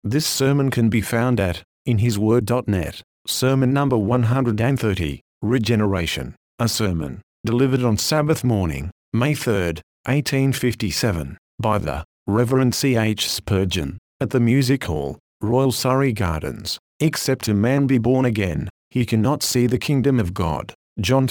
This sermon can be found at inhisword.net. Sermon number 130, Regeneration, a sermon, delivered on Sabbath morning, May 3, 1857, by the Reverend C. H. Spurgeon, at the Music Hall, Royal Surrey Gardens. Except a man be born again, he cannot see the kingdom of God. John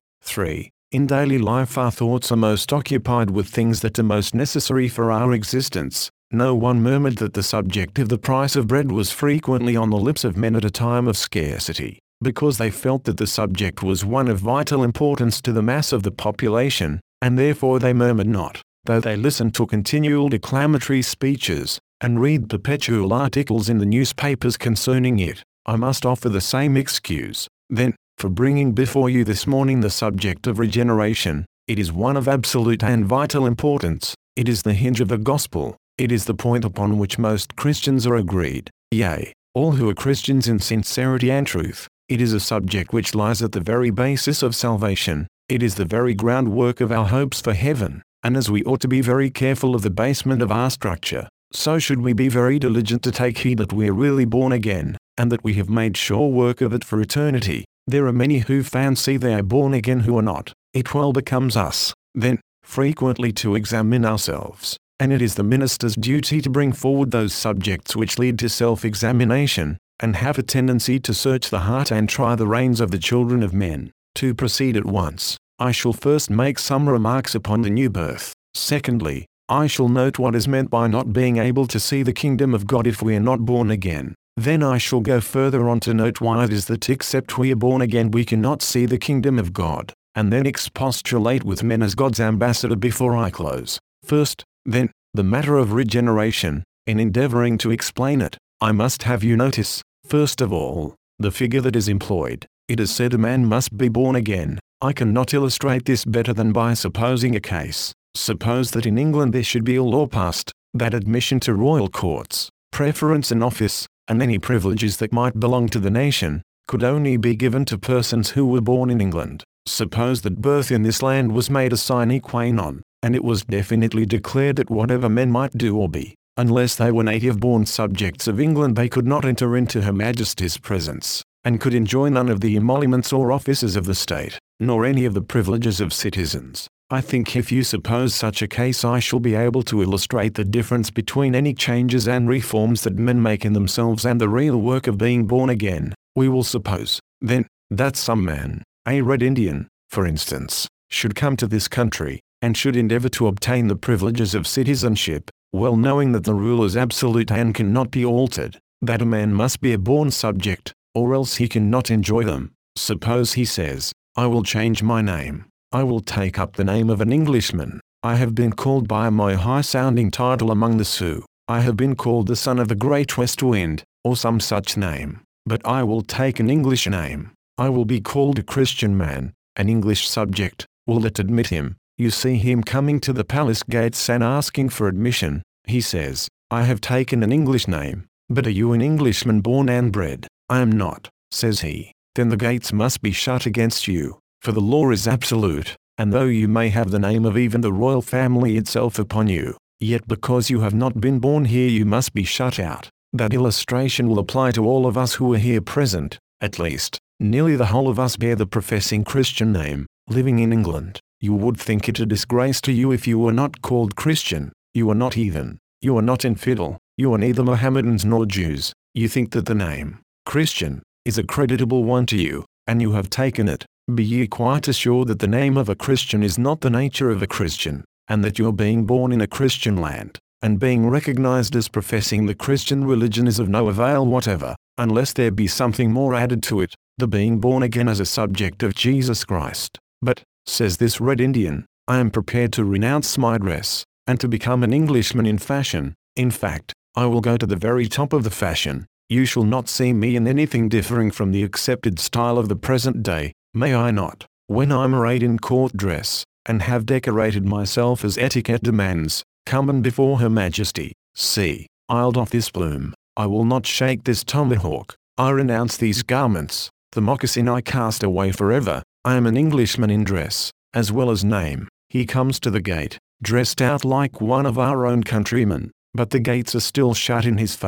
3:3. In daily life our thoughts are most occupied with things that are most necessary for our existence. No one murmured that the subject of the price of bread was frequently on the lips of men at a time of scarcity, because they felt that the subject was one of vital importance to the mass of the population, and therefore they murmured not, though they listened to continual declamatory speeches, and read perpetual articles in the newspapers concerning it. I must offer the same excuse, then, for bringing before you this morning the subject of regeneration. It is one of absolute and vital importance. It is the hinge of the gospel. It is the point upon which most Christians are agreed, yea, all who are Christians in sincerity and truth. It is a subject which lies at the very basis of salvation. It is the very groundwork of our hopes for heaven, and as we ought to be very careful of the basement of our structure, so should we be very diligent to take heed that we are really born again, and that we have made sure work of it for eternity. There are many who fancy they are born again who are not. It well becomes us, then, frequently to examine ourselves, and it is the minister's duty to bring forward those subjects which lead to self-examination, and have a tendency to search the heart and try the reins of the children of men. To proceed at once, I shall first make some remarks upon the new birth. Secondly, I shall note what is meant by not being able to see the kingdom of God if we are not born again. Then I shall go further on to note why it is that except we are born again we cannot see the kingdom of God, and then expostulate with men as God's ambassador before I close. First, then, the matter of regeneration. In endeavoring to explain it, I must have you notice, first of all, the figure that is employed. It is said a man must be born again. I cannot illustrate this better than by supposing a case. Suppose that in England there should be a law passed, that admission to royal courts, preference in office, and any privileges that might belong to the nation, could only be given to persons who were born in England. Suppose that birth in this land was made a sine qua non, and it was definitely declared that whatever men might do or be, unless they were native-born subjects of England they could not enter into Her Majesty's presence, and could enjoy none of the emoluments or offices of the state, nor any of the privileges of citizens. I think if you suppose such a case I shall be able to illustrate the difference between any changes and reforms that men make in themselves and the real work of being born again. We will suppose, then, that some man, a Red Indian, for instance, should come to this country, and should endeavor to obtain the privileges of citizenship, well knowing that the rule is absolute and cannot be altered, that a man must be a born subject, or else he cannot enjoy them. Suppose he says, I will change my name. I will take up the name of an Englishman. I have been called by my high-sounding title among the Sioux. I have been called the son of the great west wind, or some such name. But I will take an English name. I will be called a Christian man, an English subject. Will it admit him? You see him coming to the palace gates and asking for admission. He says, I have taken an English name. But are you an Englishman born and bred? I am not, says he. Then the gates must be shut against you. For the law is absolute, and though you may have the name of even the royal family itself upon you, yet because you have not been born here you must be shut out. That illustration will apply to all of us who are here present, at least. Nearly the whole of us bear the professing Christian name, living in England. You would think it a disgrace to you if you were not called Christian. You are not heathen. You are not infidel. You are neither Mohammedans nor Jews. You think that the name, Christian, is a creditable one to you, and you have taken it. Be ye quite assured that the name of a Christian is not the nature of a Christian, and that your being born in a Christian land, and being recognized as professing the Christian religion is of no avail whatever, unless there be something more added to it, the being born again as a subject of Jesus Christ. But, says this Red Indian, I am prepared to renounce my dress, and to become an Englishman in fashion. In fact, I will go to the very top of the fashion. You shall not see me in anything differing from the accepted style of the present day. May I not, when I'm arrayed in court dress, and have decorated myself as etiquette demands, come and before Her Majesty, see, I'll doff this plume, I will not shake this tomahawk, I renounce these garments, the moccasin I cast away forever. I am an Englishman in dress, as well as name. He comes to the gate, dressed out like one of our own countrymen, but the gates are still shut in his face.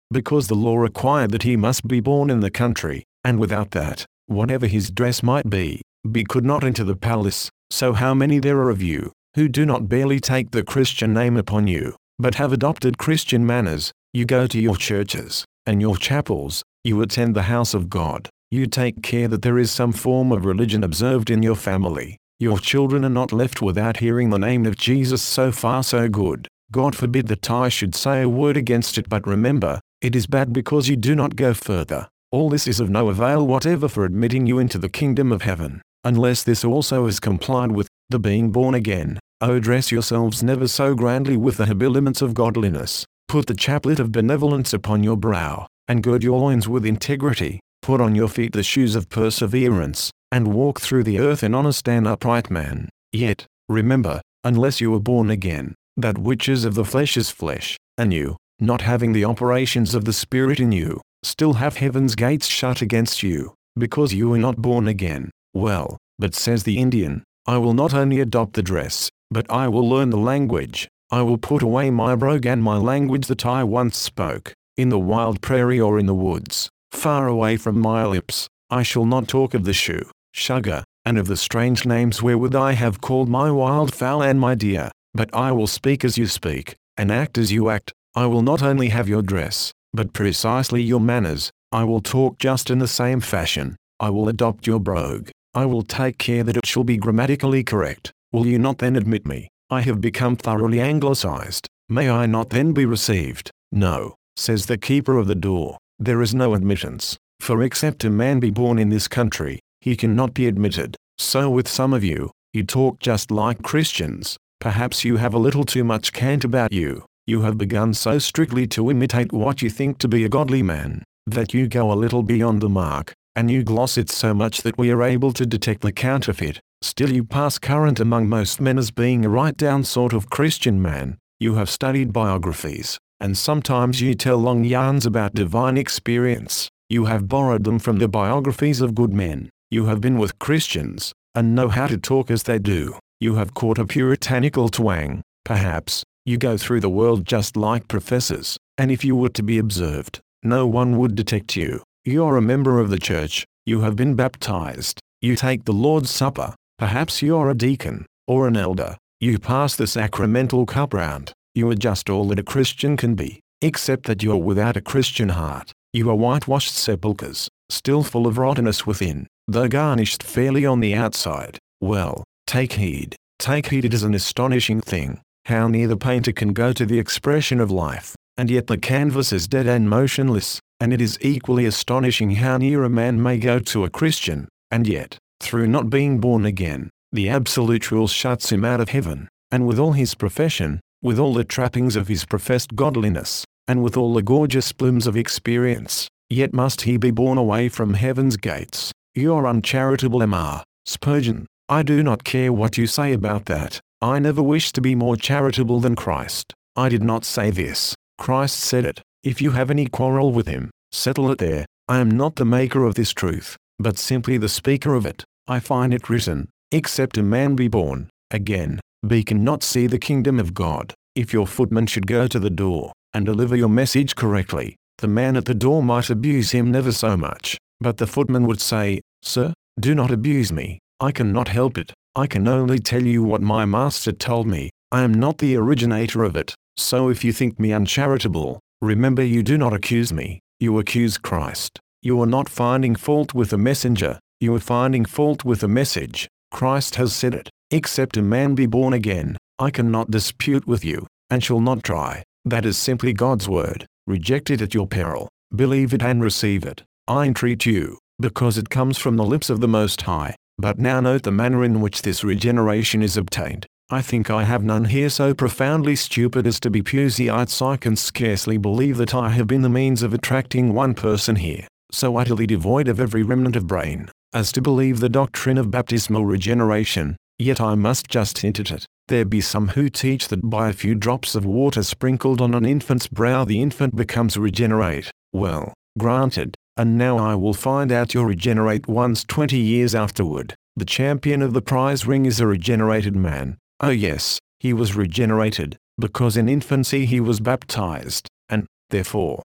because the law required that he must be born in the country, and without that, whatever his dress might be, could not enter the palace. So how many there are of you, who do not barely take the Christian name upon you, but have adopted Christian manners? You go to your churches, and your chapels, you attend the house of God, you take care that there is some form of religion observed in your family. Your children are not left without hearing the name of Jesus. So far so good. God forbid that I should say a word against it, but remember, it is bad because you do not go further. All this is of no avail whatever for admitting you into the kingdom of heaven, unless this also is complied with, the being born again. O dress yourselves never so grandly with the habiliments of godliness, put the chaplet of benevolence upon your brow, and gird your loins with integrity, put on your feet the shoes of perseverance, and walk through the earth an honest and upright man. Yet, remember, unless you are born again, that which is of the flesh is flesh, and you, not having the operations of the Spirit in you, still have heaven's gates shut against you, because you are not born again. Well, but says the Indian, I will not only adopt the dress, but I will learn the language. I will put away my brogue and my language that I once spoke, in the wild prairie or in the woods, far away from my lips. I shall not talk of the shoe, sugar, and of the strange names wherewith I have called my wild fowl and my deer, but I will speak as you speak, and act as you act. I will not only have your dress, but precisely your manners. I will talk just in the same fashion. I will adopt your brogue. I will take care that it shall be grammatically correct. Will you not then admit me? I have become thoroughly anglicized. May I not then be received? No, says the keeper of the door. There is no admittance, for except a man be born in this country, he cannot be admitted. So with some of you, you talk just like Christians. Perhaps you have a little too much cant about you. You have begun so strictly to imitate what you think to be a godly man, that you go a little beyond the mark, and you gloss it so much that we are able to detect the counterfeit. Still you pass current among most men as being a right-down sort of Christian man. You have studied biographies, and sometimes you tell long yarns about divine experience. You have borrowed them from the biographies of good men. You have been with Christians, and know how to talk as they do. You have caught a puritanical twang, perhaps. You go through the world just like professors, and if you were to be observed, no one would detect you. You are a member of the church. You have been baptized. You take the Lord's Supper. Perhaps you are a deacon, or an elder. You pass the sacramental cup round. You are just all that a Christian can be, except that you are without a Christian heart. You are whitewashed sepulchres, still full of rottenness within, though garnished fairly on the outside. Well, take heed. Take heed. It is an astonishing thing, how near the painter can go to the expression of life, and yet the canvas is dead and motionless, and it is equally astonishing how near a man may go to a Christian, and yet, through not being born again, the absolute rule shuts him out of heaven, and with all his profession, with all the trappings of his professed godliness, and with all the gorgeous plumes of experience, yet must he be born away from heaven's gates. You are uncharitable, M.R. Spurgeon. I do not care what you say about that. I never wish to be more charitable than Christ. I did not say this. Christ said it. If you have any quarrel with him, settle it there. I am not the maker of this truth, but simply the speaker of it. I find it written, except a man be born again, he cannot see the kingdom of God. If your footman should go to the door, and deliver your message correctly, the man at the door might abuse him never so much, but the footman would say, Sir, do not abuse me. I cannot help it. I can only tell you what my master told me. I am not the originator of it. So if you think me uncharitable, remember you do not accuse me. You accuse Christ. You are not finding fault with the messenger. You are finding fault with the message. Christ has said it. Except a man be born again, I cannot dispute with you, and shall not try. That is simply God's word. Reject it at your peril. Believe it and receive it. I entreat you, because it comes from the lips of the Most High. But now note the manner in which this regeneration is obtained. I think I have none here so profoundly stupid as to be Puseyite. I can scarcely believe that I have been the means of attracting one person here, so utterly devoid of every remnant of brain, as to believe the doctrine of baptismal regeneration. Yet I must just hint at it. There be some who teach that by a few drops of water sprinkled on an infant's brow the infant becomes regenerate. Well, granted, and now I will find out your regenerate ones 20 years afterward. The champion of the prize ring is a regenerated man. Oh yes, he was regenerated, because in infancy he was baptized, and, therefore,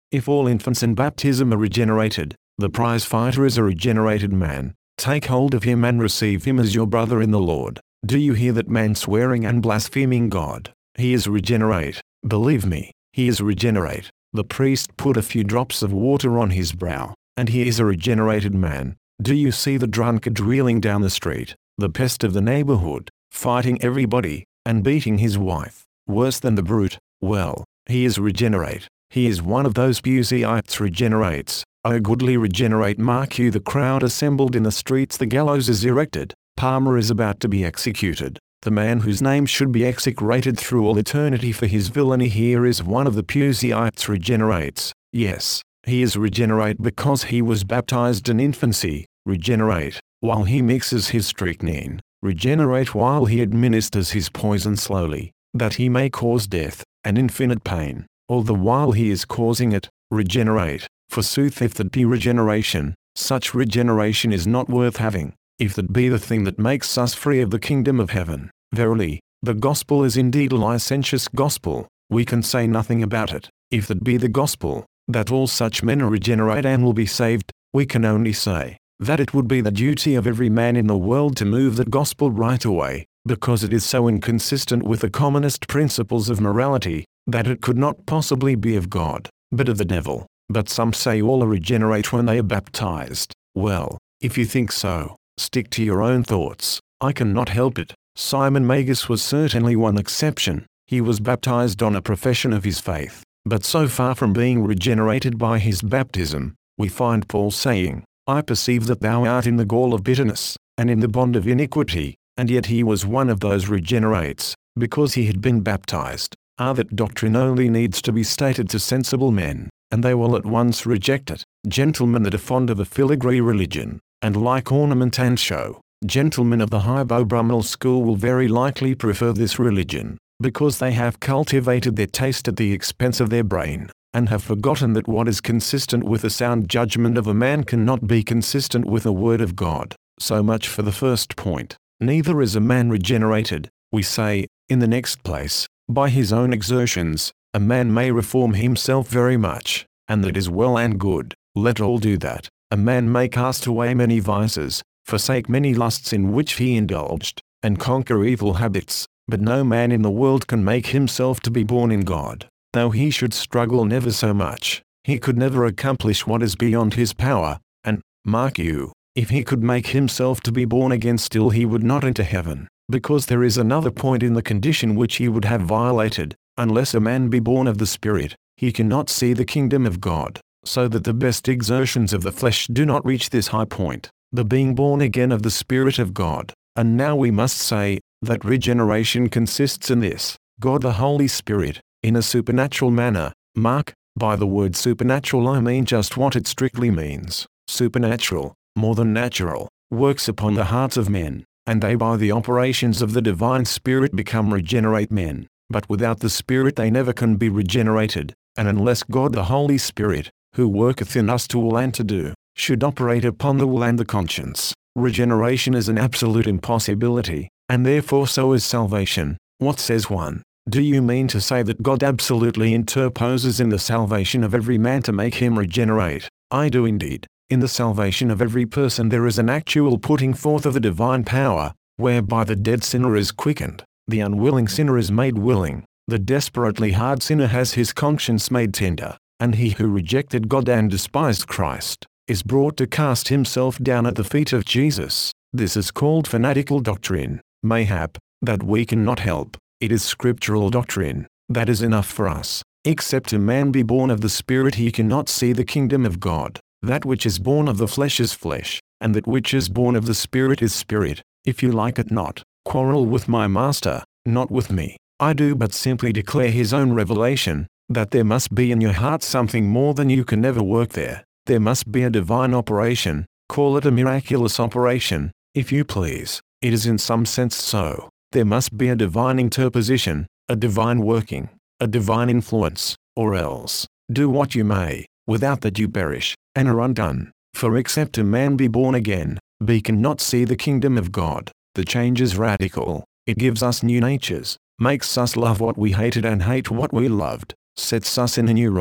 If all infants in baptism are regenerated, the prize fighter is a regenerated man. Take hold of him and receive him as your brother in the Lord. Do you hear that man swearing and blaspheming God? He is regenerate. Believe me, he is regenerate. The priest put a few drops of water on his brow, and he is a regenerated man. Do you see the drunkard reeling down the street, the pest of the neighborhood, fighting everybody, and beating his wife, worse than the brute? Well, he is regenerate. He is one of those Puseyite regenerates. O goodly regenerate, mark you the crowd assembled in the streets, the gallows is erected, Palmer is about to be executed. The man whose name should be execrated through all eternity for his villainy here is one of the Puseyite regenerates. Yes, he is regenerate because he was baptized in infancy, regenerate, while he mixes his strychnine, regenerate while he administers his poison slowly, that he may cause death, and infinite pain, all the while he is causing it, regenerate. Forsooth, if that be regeneration, such regeneration is not worth having, if that be the thing that makes us free of the kingdom of heaven. Verily, the gospel is indeed a licentious gospel, we can say nothing about it. If that be the gospel, that all such men are regenerate and will be saved, we can only say, that it would be the duty of every man in the world to move that gospel right away, because it is so inconsistent with the commonest principles of morality, that it could not possibly be of God, but of the devil. But some say all are regenerate when they are baptized. Well, if you think so, stick to your own thoughts. I cannot help it. Simon Magus was certainly one exception. He was baptized on a profession of his faith, but so far from being regenerated by his baptism, we find Paul saying, I perceive that thou art in the gall of bitterness, and in the bond of iniquity, and yet he was one of those regenerates, because he had been baptized. That doctrine only needs to be stated to sensible men, and they will at once reject it. Gentlemen that are fond of a filigree religion, and like ornament and show, gentlemen of the Hypo-Brummel school will very likely prefer this religion, because they have cultivated their taste at the expense of their brain, and have forgotten that what is consistent with the sound judgment of a man cannot be consistent with the word of God. So much for the first point. Neither is a man regenerated, we say, in the next place, by his own exertions. A man may reform himself very much, and that is well and good, let all do that. A man may cast away many vices, forsake many lusts in which he indulged, and conquer evil habits, but no man in the world can make himself to be born in God. Though he should struggle never so much, he could never accomplish what is beyond his power, and, mark you, if he could make himself to be born again still he would not enter heaven, because there is another point in the condition which he would have violated. Unless a man be born of the Spirit, he cannot see the kingdom of God, so that the best exertions of the flesh do not reach this high point, the being born again of the Spirit of God. And now we must say, that regeneration consists in this, God the Holy Spirit, in a supernatural manner. Mark, by the word supernatural I mean just what it strictly means, supernatural, more than natural, works upon the hearts of men, and they by the operations of the divine Spirit become regenerate men. But without the Spirit they never can be regenerated, and unless God the Holy Spirit, who worketh in us to will and to do, should operate upon the will and the conscience, regeneration is an absolute impossibility, and therefore so is salvation. What says one? Do you mean to say that God absolutely interposes in the salvation of every man to make him regenerate? I do indeed. In the salvation of every person there is an actual putting forth of the divine power, whereby the dead sinner is quickened. The unwilling sinner is made willing, the desperately hard sinner has his conscience made tender, and he who rejected God and despised Christ, is brought to cast himself down at the feet of Jesus. This is called fanatical doctrine, mayhap, that we cannot help. It is scriptural doctrine, that is enough for us. Except a man be born of the Spirit he cannot see the kingdom of God. That which is born of the flesh is flesh, and that which is born of the Spirit is spirit. If you like it not, quarrel with my master, not with me. I do but simply declare his own revelation, that there must be in your heart something more than you can ever work there. There must be a divine operation, call it a miraculous operation, if you please. It is in some sense so. There must be a divine interposition, a divine working, a divine influence, or else, do what you may, without that you perish, and are undone. For except a man be born again, he cannot see the kingdom of God. The change is radical. It gives us new natures, makes us love what we hated and hate what we loved, sets us in a new road,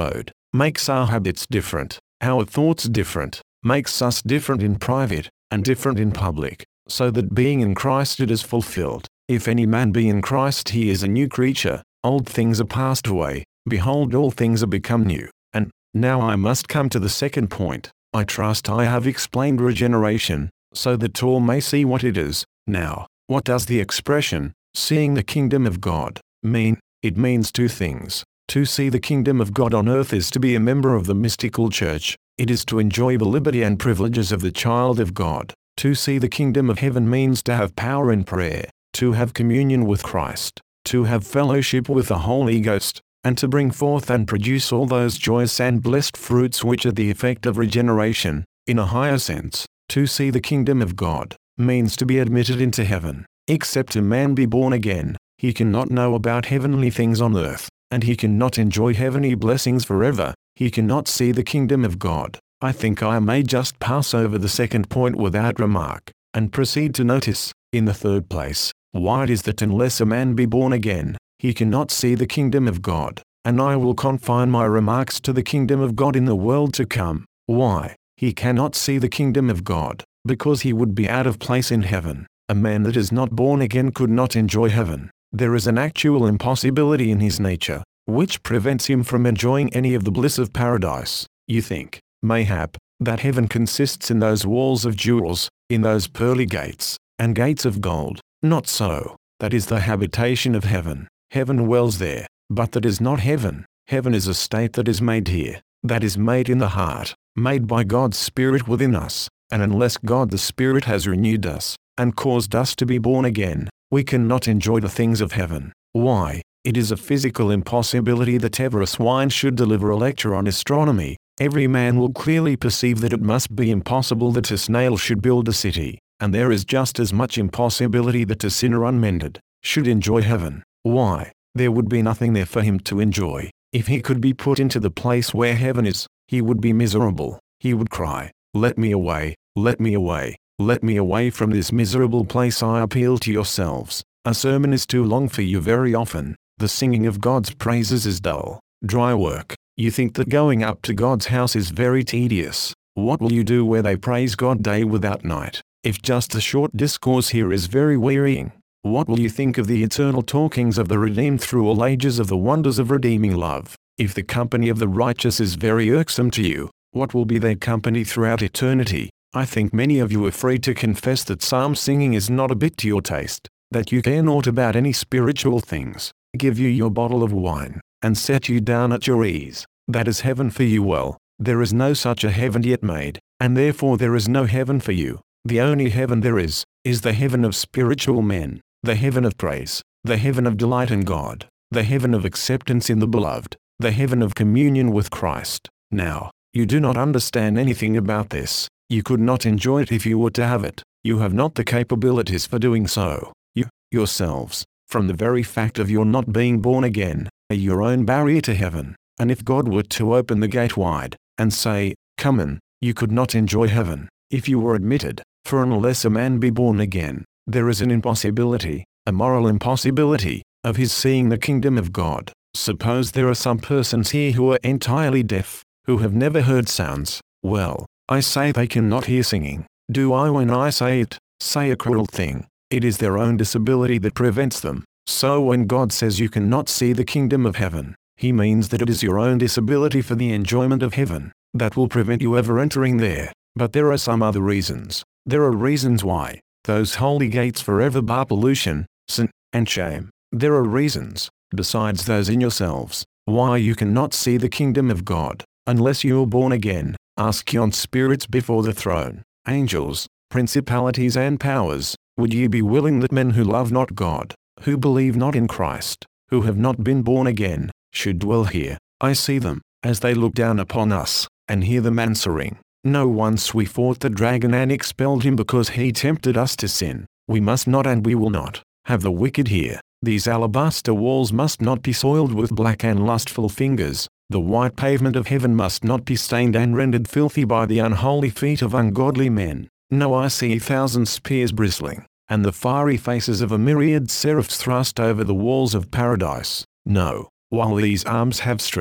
makes our habits different, our thoughts different, makes us different in private, and different in public, so that being in Christ it is fulfilled. If any man be in Christ, he is a new creature, old things are passed away, behold all things are become new. And, now I must come to the second point. I trust I have explained regeneration, so that all may see what it is. Now, what does the expression, seeing the kingdom of God, mean? It means two things. To see the kingdom of God on earth is to be a member of the mystical church. It is to enjoy the liberty and privileges of the child of God. To see the kingdom of heaven means to have power in prayer, to have communion with Christ, to have fellowship with the Holy Ghost, and to bring forth and produce all those joyous and blessed fruits which are the effect of regeneration. In a higher sense, to see the kingdom of God means to be admitted into heaven. Except a man be born again, he cannot know about heavenly things on earth, and he cannot enjoy heavenly blessings forever. He cannot see the kingdom of God. I think I may just pass over the second point without remark, and proceed to notice, in the third place, why it is that unless a man be born again, he cannot see the kingdom of God, and I will confine my remarks to the kingdom of God in the world to come. Why? He cannot see the kingdom of God, because he would be out of place in heaven. A man that is not born again could not enjoy heaven. There is an actual impossibility in his nature, which prevents him from enjoying any of the bliss of paradise. You think, mayhap, that heaven consists in those walls of jewels, in those pearly gates, and gates of gold. Not so. That is the habitation of heaven. Heaven dwells there, but that is not heaven. Heaven is a state that is made here, that is made in the heart, made by God's Spirit within us, and unless God the Spirit has renewed us, and caused us to be born again, we cannot enjoy the things of heaven. Why? It is a physical impossibility that ever a swine should deliver a lecture on astronomy. Every man will clearly perceive that it must be impossible that a snail should build a city, and there is just as much impossibility that a sinner unmended should enjoy heaven. Why? There would be nothing there for him to enjoy. If he could be put into the place where heaven is, he would be miserable. He would cry, "Let me away, let me away, let me away from this miserable place." I appeal to yourselves. A sermon is too long for you very often. The singing of God's praises is dull, dry work. You think that going up to God's house is very tedious. What will you do where they praise God day without night? If just a short discourse here is very wearying, what will you think of the eternal talkings of the redeemed through all ages of the wonders of redeeming love? If the company of the righteous is very irksome to you, what will be their company throughout eternity? I think many of you are free to confess that psalm singing is not a bit to your taste, that you care naught about any spiritual things. Give you your bottle of wine, and set you down at your ease. That is heaven for you. Well, there is no such a heaven yet made, and therefore there is no heaven for you. The only heaven there is the heaven of spiritual men, the heaven of praise, the heaven of delight in God, the heaven of acceptance in the beloved, the heaven of communion with Christ. Now, you do not understand anything about this. You could not enjoy it if you were to have it. You have not the capabilities for doing so. You, yourselves, from the very fact of your not being born again, are your own barrier to heaven. And if God were to open the gate wide, and say, "Come in," you could not enjoy heaven, if you were admitted. For unless a man be born again, there is an impossibility, a moral impossibility, of his seeing the kingdom of God. Suppose there are some persons here who are entirely deaf, who have never heard sounds. Well, I say they cannot hear singing. Do I, when I say it, say a cruel thing? It is their own disability that prevents them. So when God says you cannot see the kingdom of heaven, he means that it is your own disability for the enjoyment of heaven that will prevent you ever entering there. But there are some other reasons. There are reasons why those holy gates forever bar pollution, sin, and shame. There are reasons, besides those in yourselves, why you cannot see the kingdom of God, unless you are born again. Ask yon spirits before the throne, angels, principalities and powers, would ye be willing that men who love not God, who believe not in Christ, who have not been born again, should dwell here? I see them, as they look down upon us, and hear them answering, "No, once we fought the dragon and expelled him because he tempted us to sin. We must not and we will not have the wicked here. These alabaster walls must not be soiled with black and lustful fingers. The white pavement of heaven must not be stained and rendered filthy by the unholy feet of ungodly men. No, I see 1,000 spears bristling, and the fiery faces of a myriad seraphs thrust over the walls of paradise. No, while these arms have strength,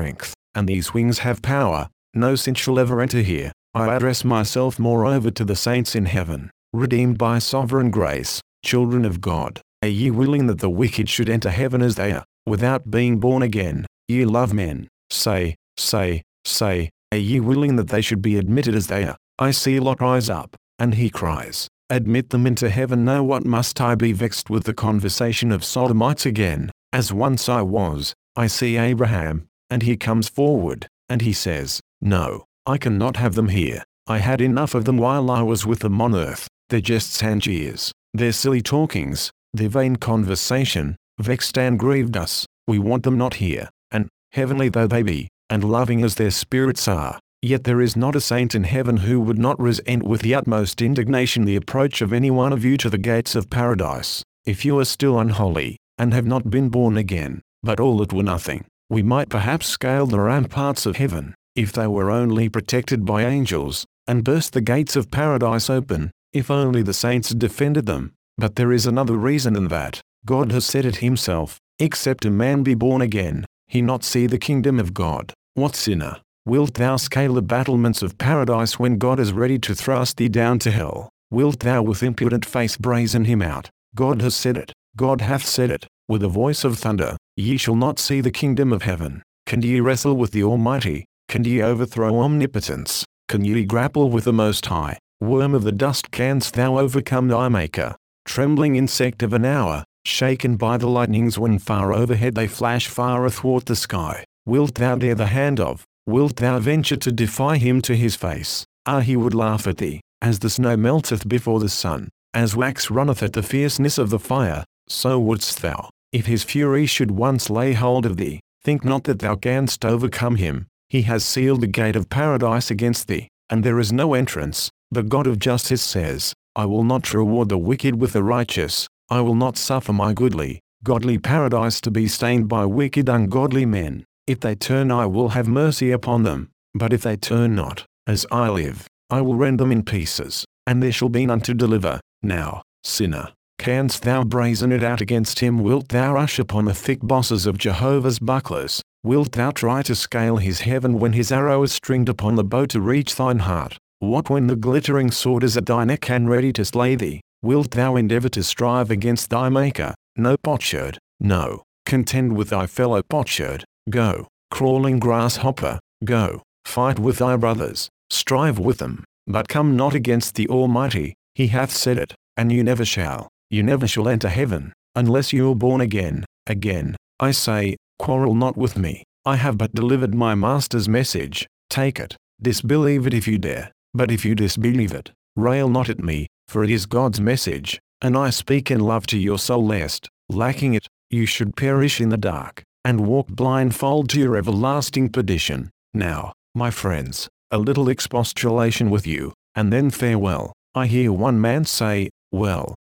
and these wings have power, no sin shall ever enter here. I address myself moreover to the saints in heaven, redeemed by sovereign grace, children of God. Are ye willing that the wicked should enter heaven as they are, without being born again? Ye love men, say, are ye willing that they should be admitted as they are? I see Lot rise up, and he cries, admit them into heaven. No, what must I be vexed with the conversation of Sodomites again, as once I was? I see Abraham, and he comes forward, and he says, no, I cannot have them here. I had enough of them while I was with them on earth, their jests and jeers, their silly talkings, their vain conversation, vexed and grieved us. We want them not here, and, heavenly though they be, and loving as their spirits are, yet there is not a saint in heaven who would not resent with the utmost indignation the approach of any one of you to the gates of paradise. If you are still unholy, and have not been born again, but all that were nothing, we might perhaps scale the ramparts of heaven, if they were only protected by angels, and burst the gates of paradise open, if only the saints defended them. But there is another reason than that. God has said it himself, except a man be born again, he not see the kingdom of God. What sinner, wilt thou scale the battlements of paradise when God is ready to thrust thee down to hell? Wilt thou with impudent face brazen him out? God has said it, God hath said it, with a voice of thunder, ye shall not see the kingdom of heaven. Can ye wrestle with the Almighty? Can ye overthrow omnipotence? Can ye grapple with the Most High? Worm of the dust, canst thou overcome thy Maker? Trembling insect of an hour, shaken by the lightnings when far overhead they flash far athwart the sky, wilt thou dare the hand of, wilt thou venture to defy him to his face? Ah, he would laugh at thee, as the snow melteth before the sun, as wax runneth at the fierceness of the fire, so wouldst thou, if his fury should once lay hold of thee. Think not that thou canst overcome him. He has sealed the gate of paradise against thee, and there is no entrance. The God of justice says, I will not reward the wicked with the righteous. I will not suffer my goodly, godly paradise to be stained by wicked ungodly men. If they turn, I will have mercy upon them, but if they turn not, as I live, I will rend them in pieces, and there shall be none to deliver. Now, sinner, canst thou brazen it out against him? Wilt thou rush upon the thick bosses of Jehovah's bucklers? Wilt thou try to scale his heaven when his arrow is stringed upon the bow to reach thine heart? What when the glittering sword is at thy neck and ready to slay thee? Wilt thou endeavor to strive against thy Maker? No, potsherd, no. Contend with thy fellow potsherd. Go, crawling grasshopper, go, fight with thy brothers, strive with them, but come not against the Almighty. He hath said it, and you never shall enter heaven, unless you are born again. Again, I say, quarrel not with me. I have but delivered my Master's message. Take it, disbelieve it if you dare, but if you disbelieve it, rail not at me, for it is God's message, and I speak in love to your soul, lest, lacking it, you should perish in the dark, and walk blindfold to your everlasting perdition. Now, my friends, a little expostulation with you, and then farewell. I hear one man say, well,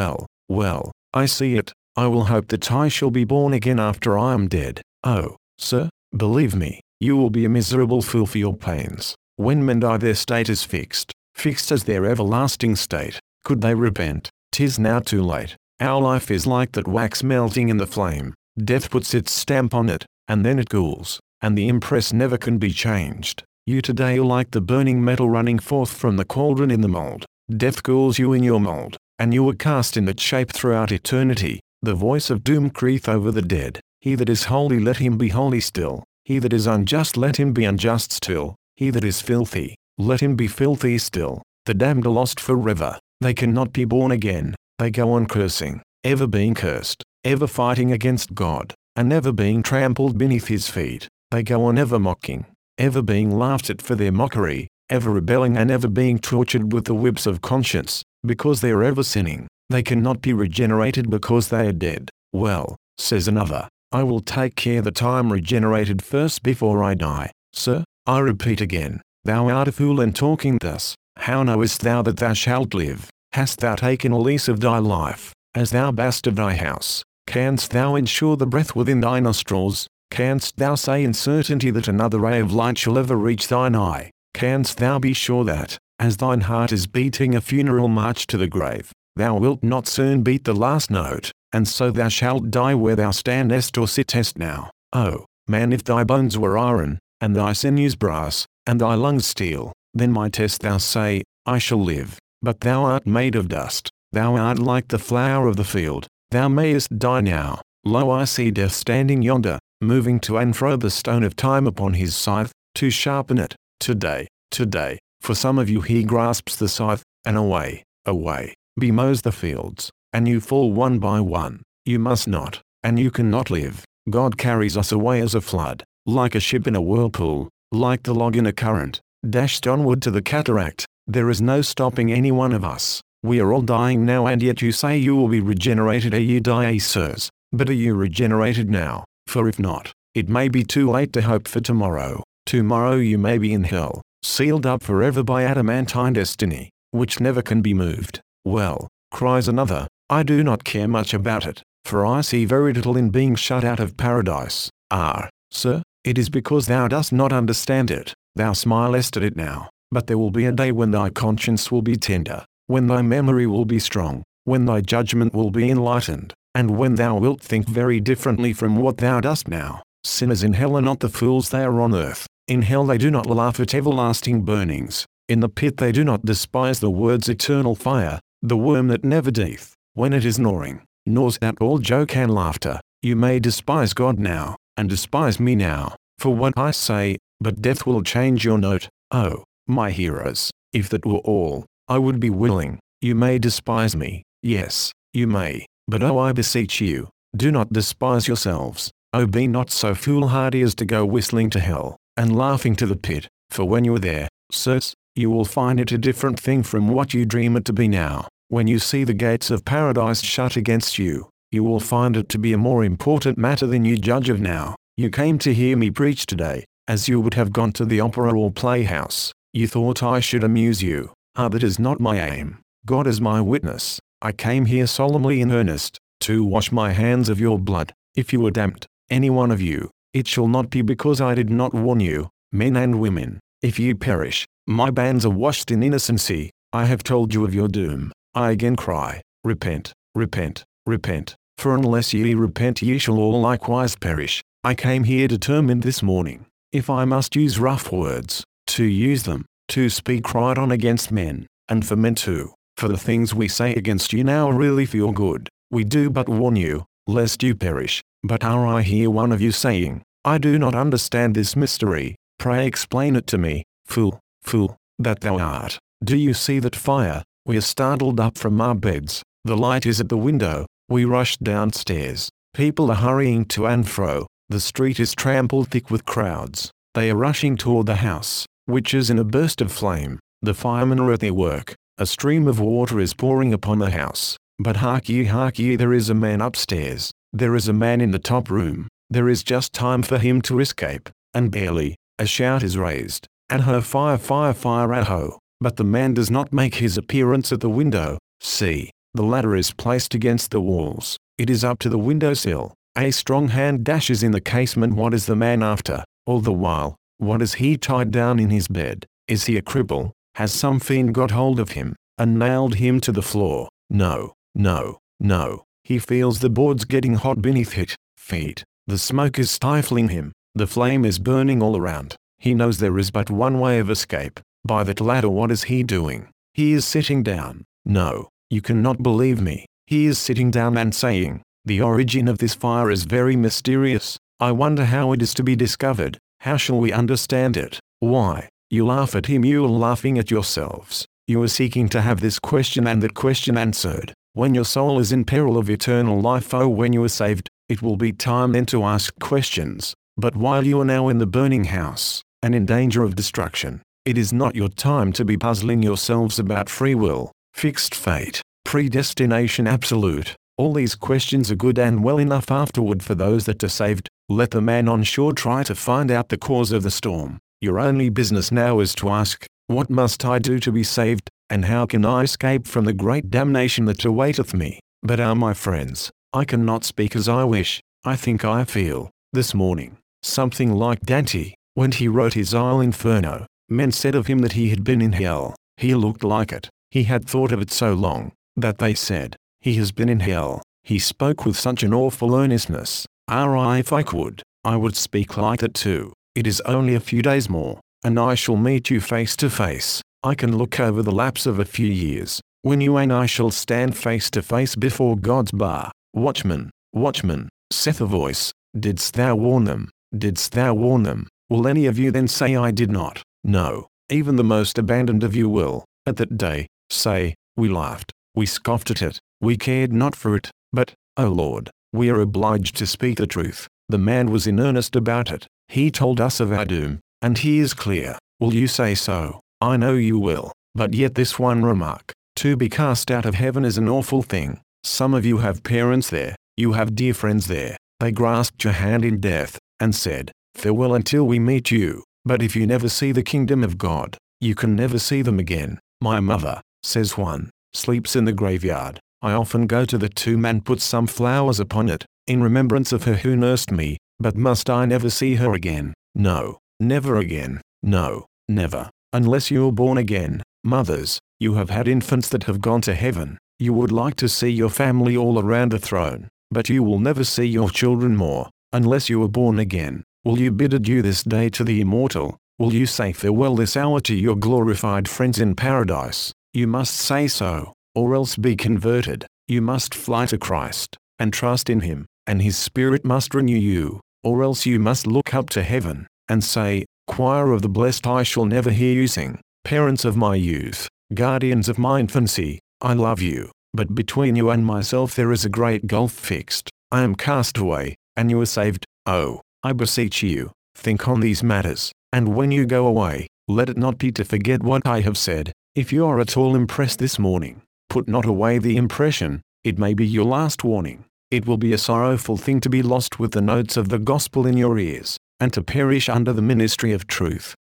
I see it. I will hope that I shall be born again after I am dead. Oh, sir, believe me, you will be a miserable fool for your pains. When men die, their state is fixed as their everlasting state. Could they repent? 'Tis now too late. Our life is like that wax melting in the flame. Death puts its stamp on it, and then it cools, and the impress never can be changed. You today are like the burning metal running forth from the cauldron in the mold. Death cools you in your mold, and you are cast in that shape throughout eternity. The voice of doom crieth over the dead. He that is holy, let him be holy still. He that is unjust, let him be unjust still. He that is filthy, let him be filthy still. The damned are lost forever. They cannot be born again. They go on cursing, ever being cursed, ever fighting against God, and ever being trampled beneath his feet. They go on ever mocking, ever being laughed at for their mockery, ever rebelling and ever being tortured with the whips of conscience, because they are ever sinning. They cannot be regenerated because they are dead. Well, says another, I will take care that I am regenerated first before I die. Sir, I repeat again, thou art a fool in talking thus. How knowest thou that thou shalt live? Hast thou taken a lease of thy life, as thou bast of thy house? Canst thou ensure the breath within thy nostrils? Canst thou say in certainty that another ray of light shall ever reach thine eye? Canst thou be sure that, as thine heart is beating a funeral march to the grave, thou wilt not soon beat the last note, and so thou shalt die where thou standest or sittest now? Oh, man, if thy bones were iron, and thy sinews brass, and thy lungs steel, then my test thou say, I shall live. But thou art made of dust, thou art like the flower of the field, thou mayest die now. Lo, I see death standing yonder, moving to and fro the stone of time upon his scythe, to sharpen it. Today, today, for some of you he grasps the scythe, and away, away, bemows the fields, and you fall one by one. You must not, and you cannot live. God carries us away as a flood, like a ship in a whirlpool, like the log in a current, dashed onward to the cataract. There is no stopping any one of us. We are all dying now, and yet you say you will be regenerated ere you die, sirs. But are you regenerated now? For if not, it may be too late to hope for tomorrow. Tomorrow you may be in hell, sealed up forever by adamantine destiny, which never can be moved. Well, cries another, I do not care much about it, for I see very little in being shut out of paradise. Ah, sir, it is because thou dost not understand it. Thou smilest at it now, but there will be a day when thy conscience will be tender, when thy memory will be strong, when thy judgment will be enlightened, and when thou wilt think very differently from what thou dost now. Sinners in hell are not the fools they are on earth. In hell they do not laugh at everlasting burnings. In the pit they do not despise the word's eternal fire, the worm that never dieth, when it is gnawing, gnaws at all joke and laughter. You may despise God now, and despise me now, for what I say, but death will change your note. Oh, my hearers, if that were all, I would be willing. You may despise me, yes, you may, but oh, I beseech you, do not despise yourselves. Oh, be not so foolhardy as to go whistling to hell, and laughing to the pit, for when you are there, sirs, you will find it a different thing from what you dream it to be now. When you see the gates of paradise shut against you, you will find it to be a more important matter than you judge of now. You came to hear me preach today, as you would have gone to the opera or playhouse. You thought I should amuse you. Ah, that is not my aim. God is my witness. I came here solemnly in earnest, to wash my hands of your blood. If you are damned, any one of you, it shall not be because I did not warn you, men and women. If you perish, my bands are washed in innocency. I have told you of your doom. I again cry, repent, repent, repent, for unless ye repent ye shall all likewise perish. I came here determined this morning, if I must use rough words, to use them, to speak right on against men, and for men too, for the things we say against you now are really for your good. We do but warn you, lest you perish. But I hear one of you saying, I do not understand this mystery, pray explain it to me. Fool, fool, that thou art. Do you see that fire? We are startled up from our beds, the light is at the window, we rush downstairs, people are hurrying to and fro, the street is trampled thick with crowds, they are rushing toward the house, which is in a burst of flame, the firemen are at their work, a stream of water is pouring upon the house, but hark ye, there is a man upstairs, there is a man in the top room, there is just time for him to escape, and barely, a shout is raised, and ho, fire, fire, fire, ho. But the man does not make his appearance at the window. See, the ladder is placed against the walls, it is up to the window sill, a strong hand dashes in the casement. What is the man after? All the while, what is he tied down in his bed? Is he a cripple? Has some fiend got hold of him, and nailed him to the floor? No, no, no, he feels the boards getting hot beneath his feet, the smoke is stifling him, the flame is burning all around, he knows there is but one way of escape. By that ladder. What is he doing? He is sitting down. No, you cannot believe me. He is sitting down and saying, the origin of this fire is very mysterious. I wonder how it is to be discovered. How shall we understand it? Why, you laugh at him, you are laughing at yourselves. You are seeking to have this question and that question answered. When your soul is in peril of eternal life, oh, when you are saved, it will be time then to ask questions. But while you are now in the burning house, and in danger of destruction, it is not your time to be puzzling yourselves about free will, fixed fate, predestination absolute. All these questions are good and well enough afterward for those that are saved. Let the man on shore try to find out the cause of the storm. Your only business now is to ask, what must I do to be saved, and how can I escape from the great damnation that awaiteth me? But my friends, I cannot speak as I wish. I think I feel, this morning, something like Dante, when he wrote his Il Inferno. Men said of him that he had been in hell. He looked like it. He had thought of it so long, that they said, he has been in hell. He spoke with such an awful earnestness. If I could, I would speak like that too. It is only a few days more, and I shall meet you face to face. I can look over the lapse of a few years, when you and I shall stand face to face before God's bar. Watchman, watchman, saith a voice, didst thou warn them? Didst thou warn them? Will any of you then say I did not? No, even the most abandoned of you will, at that day, say, we laughed, we scoffed at it, we cared not for it, but, O Lord, we are obliged to speak the truth. The man was in earnest about it. He told us of our doom, and he is clear. Will you say so? I know you will. But yet this one remark, to be cast out of heaven is an awful thing. Some of you have parents there, you have dear friends there. They grasped your hand in death, and said, farewell until we meet you. But if you never see the kingdom of God, you can never see them again. My mother, says one, sleeps in the graveyard. I often go to the tomb and put some flowers upon it, in remembrance of her who nursed me. But must I never see her again? No, never again. No, never. Unless you are born again. Mothers, you have had infants that have gone to heaven. You would like to see your family all around the throne, but you will never see your children more, unless you are born again. Will you bid adieu this day to the immortal? Will you say farewell this hour to your glorified friends in paradise? You must say so, or else be converted. You must fly to Christ, and trust in Him, and His Spirit must renew you, or else you must look up to heaven, and say, choir of the blessed, I shall never hear you sing. Parents of my youth, guardians of my infancy, I love you, but between you and myself there is a great gulf fixed. I am cast away, and you are saved. Oh, I beseech you, think on these matters, and when you go away, let it not be to forget what I have said. If you are at all impressed this morning, put not away the impression, it may be your last warning. It will be a sorrowful thing to be lost with the notes of the gospel in your ears, and to perish under the ministry of truth.